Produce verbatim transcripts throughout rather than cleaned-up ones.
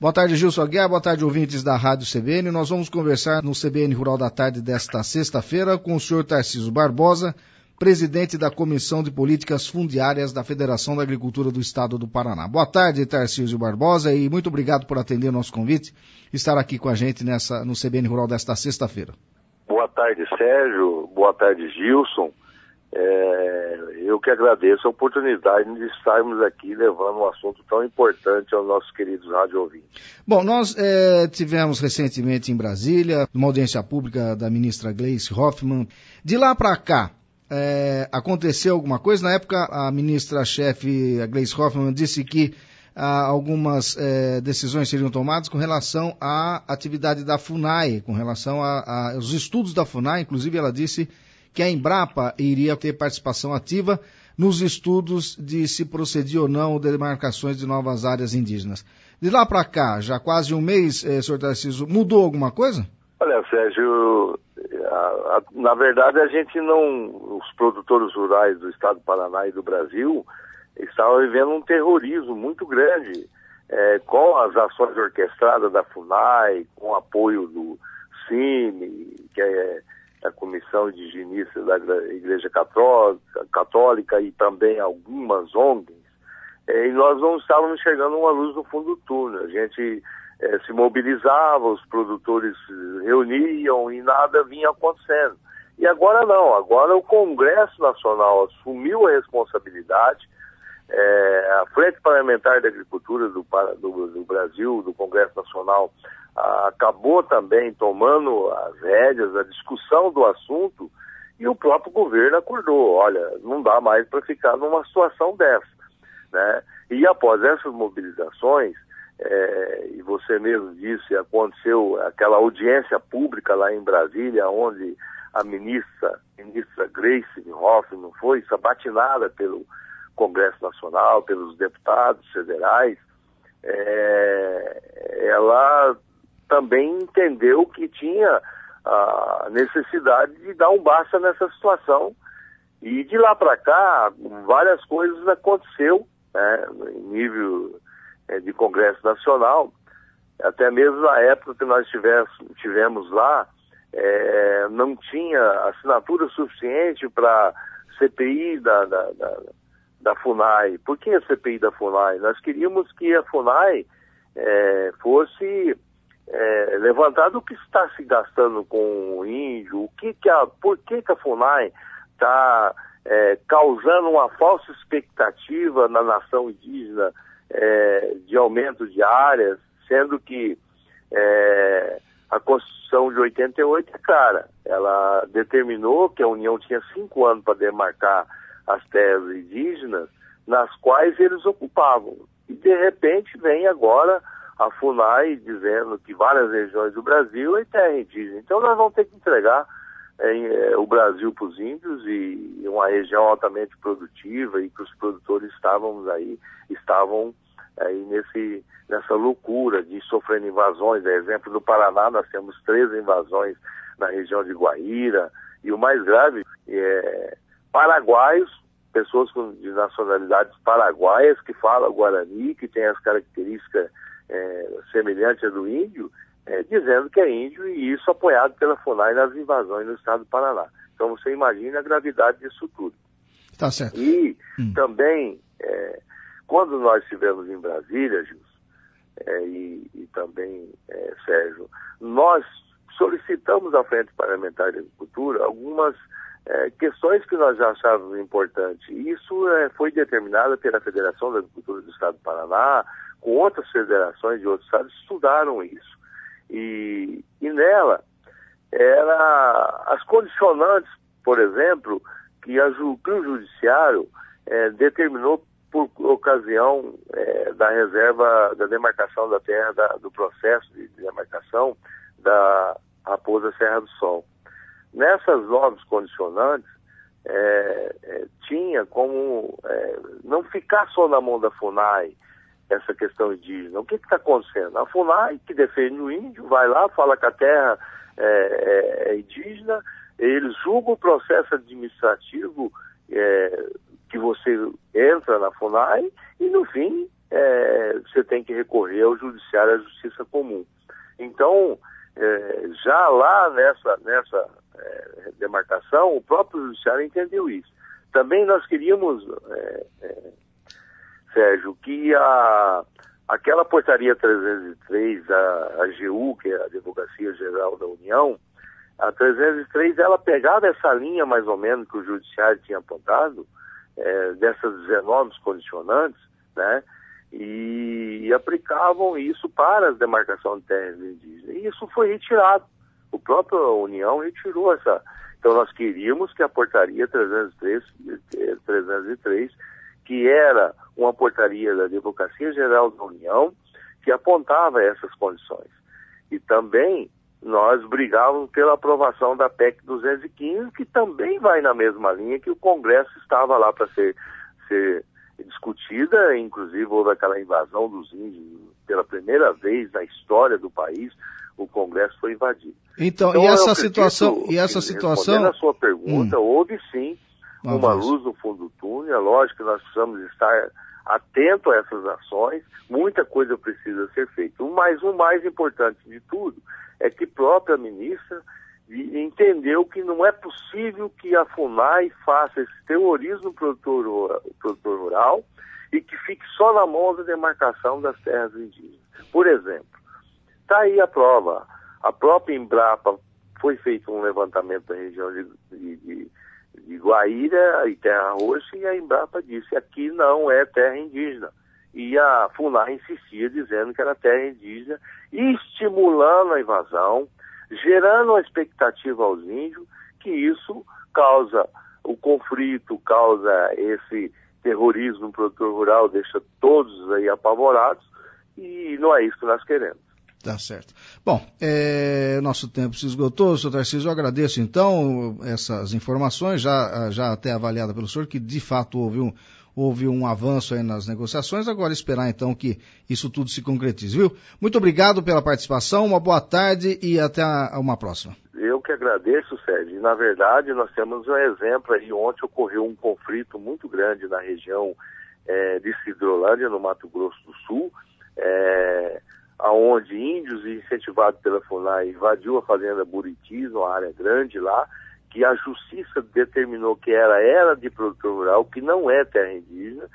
Boa tarde, Gilson Aguiar. Boa tarde, ouvintes da Rádio C B N. Nós vamos conversar no C B N Rural da Tarde desta sexta-feira com o senhor Tarcísio Barbosa, presidente da Comissão de Políticas Fundiárias da Federação da Agricultura do Estado do Paraná. Boa tarde, Tarcísio Barbosa, e muito obrigado por atender o nosso convite e estar aqui com a gente nessa, no C B N Rural desta sexta-feira. Boa tarde, Sérgio. Boa tarde, Gilson. É, eu que agradeço a oportunidade de estarmos aqui levando um assunto tão importante aos nossos queridos rádio ouvintes. Bom, nós é, tivemos recentemente em Brasília uma audiência pública da ministra Gleice Hoffmann. De lá para cá, é, aconteceu alguma coisa? Na época, a ministra-chefe, a Gleice Hoffmann, disse que ah, algumas é, decisões seriam tomadas com relação à atividade da FUNAI, com relação aos estudos da FUNAI. Inclusive, ela disse que a Embrapa iria ter participação ativa nos estudos de se procedia ou não demarcações de novas áreas indígenas. De lá para cá, já quase um mês, eh, senhor Tarcísio, mudou alguma coisa? Olha, Sérgio, a, a, na verdade a gente não, os produtores rurais do estado do Paraná e do Brasil estavam vivendo um terrorismo muito grande, eh, com as ações orquestradas da FUNAI, com o apoio do Cine, que é a Comissão Indigenista da Igreja Católica, Católica e também algumas O N Gs, é, e nós não estávamos enxergando uma luz no fundo do túnel. A gente é, se mobilizava, os produtores se reuniam e nada vinha acontecendo. E agora não, agora o Congresso Nacional assumiu a responsabilidade, é, a Frente Parlamentar da Agricultura do, do, do Brasil, do Congresso Nacional, acabou também tomando as rédeas da discussão do assunto e o próprio governo acordou, olha, não dá mais para ficar numa situação dessa, né? E após essas mobilizações, é, e você mesmo disse, aconteceu aquela audiência pública lá em Brasília, onde a ministra, ministra Gleice Hoffmann foi sabatinada pelo Congresso Nacional, pelos deputados federais, é, ela também entendeu que tinha a necessidade de dar um basta nessa situação. E de lá para cá, várias coisas aconteceu, né, em nível é, de Congresso Nacional. Até mesmo na época que nós tivemos, tivemos lá, é, não tinha assinatura suficiente para C P I da, da, da, da FUNAI. Por que a C P I da FUNAI? Nós queríamos que a FUNAI é, fosse... É, levantado o que está se gastando com o índio, o que que a, por que, que a FUNAI está é, causando uma falsa expectativa na nação indígena é, de aumento de áreas, sendo que é, a Constituição de oitenta e oito é clara. Ela determinou que a União tinha cinco anos para demarcar as terras indígenas nas quais eles ocupavam. E de repente vem agora a FUNAI dizendo que várias regiões do Brasil é terra indígena. Então nós vamos ter que entregar é, o Brasil para os índios, e uma região altamente produtiva, e que os produtores estávamos aí, estavam aí nesse, nessa loucura de sofrendo invasões. A exemplo do Paraná, nós temos três invasões na região de Guaíra, e o mais grave é paraguaios, pessoas de nacionalidades paraguaias que falam guarani, que têm as características É, semelhante a do índio, é, dizendo que é índio, e isso apoiado pela FUNAI nas invasões no estado do Paraná. Então você imagina a gravidade disso tudo. Tá certo. E hum. também, é, quando nós estivemos em Brasília, Gilson, é, e, e também, é, Sérgio, nós solicitamos à Frente Parlamentar de Agricultura algumas é, questões que nós já achávamos importantes. Isso é, foi determinado pela Federação da Agricultura do Estado do Paraná, com outras federações de outros estados, estudaram isso. E, e nela, era as condicionantes, por exemplo, que, a, que o judiciário é, determinou por ocasião é, da reserva, da demarcação da terra, da, do processo de demarcação da Raposa Serra do Sol. Nessas novas condicionantes, é, é, tinha como é, não ficar só na mão da FUNAI essa questão indígena. O que está acontecendo? A FUNAI, que defende o índio, vai lá, fala que a terra é, é, é indígena, eles julgam o processo administrativo é, que você entra na FUNAI, e no fim é, você tem que recorrer ao judiciário, à justiça comum. Então, é, já lá nessa, nessa é, demarcação, o próprio judiciário entendeu isso. Também nós queríamos, é, é, Sérgio, que a, aquela portaria trezentos e três, a, a G U, que é a Advocacia Geral da União, a trezentos e três, ela pegava essa linha mais ou menos que o judiciário tinha apontado, é, dessas dezenove condicionantes, né, e, e aplicavam isso para a demarcação de terras indígenas. E isso foi retirado. O próprio União retirou essa. Então nós queríamos que a portaria trezentos e três, que era uma portaria da Advocacia Geral da União, que apontava essas condições. E também nós brigávamos pela aprovação da P E C duzentos e quinze, que também vai na mesma linha que o Congresso estava lá para ser, ser discutida. Inclusive houve aquela invasão dos índios pela primeira vez na história do país, o Congresso foi invadido. Então, então e essa situação, e essa situação, respondendo a sua pergunta, hum. houve sim uma, uma luz no fundo do túnel. É lógico que nós precisamos estar atento a essas ações, muita coisa precisa ser feita. Mas o mais importante de tudo é que a própria ministra entendeu que não é possível que a FUNAI faça esse terrorismo no produtor, produtor rural e que fique só na mão da demarcação das terras indígenas. Por exemplo, está aí a prova. A própria Embrapa foi feito um levantamento da região de, de, de, de Guaíra e Terra Roxa, e a Embrapa disse aqui não é terra indígena. E a FUNAI insistia dizendo que era terra indígena, estimulando a invasão, gerando uma expectativa aos índios, que isso causa o conflito, causa esse terrorismo no produtor rural, deixa todos aí apavorados, e não é isso que nós queremos. Tá certo. Bom, é, nosso tempo se esgotou, senhor Tarcísio, eu agradeço então essas informações, já, já até avaliada pelo senhor, que de fato houve um, houve um avanço aí nas negociações, agora esperar então que isso tudo se concretize, viu? Muito obrigado pela participação, uma boa tarde e até a, uma próxima. Eu que agradeço, Sérgio, e na verdade nós temos um exemplo aí, ontem ocorreu um conflito muito grande na região é, de Cidrolândia, no Mato Grosso do Sul, é, aonde índios incentivados pela FUNAI invadiu a fazenda Buritis, uma área grande lá, que a justiça determinou que era era de produtor rural, que não é terra indígena,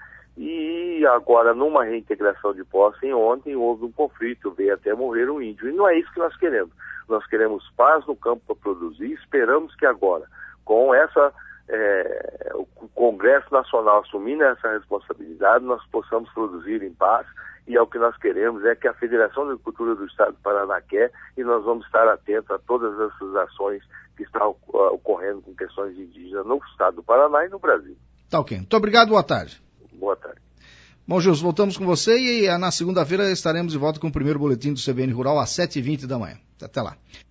e agora numa reintegração de posse ontem houve um conflito, veio até morrer um índio, e não é isso que nós queremos. Nós queremos paz no campo para produzir, esperamos que agora, com essa, é, o Congresso Nacional assumindo essa responsabilidade, nós possamos produzir em paz. E é o que nós queremos, é que a Federação de Agricultura do Estado do Paraná quer, e nós vamos estar atentos a todas essas ações que estão uh, ocorrendo com questões indígenas no Estado do Paraná e no Brasil. Tá ok. Muito obrigado, boa tarde. Boa tarde. Bom, Gilson, voltamos com você e na segunda-feira estaremos de volta com o primeiro boletim do C B N Rural às sete e vinte da manhã. Até lá.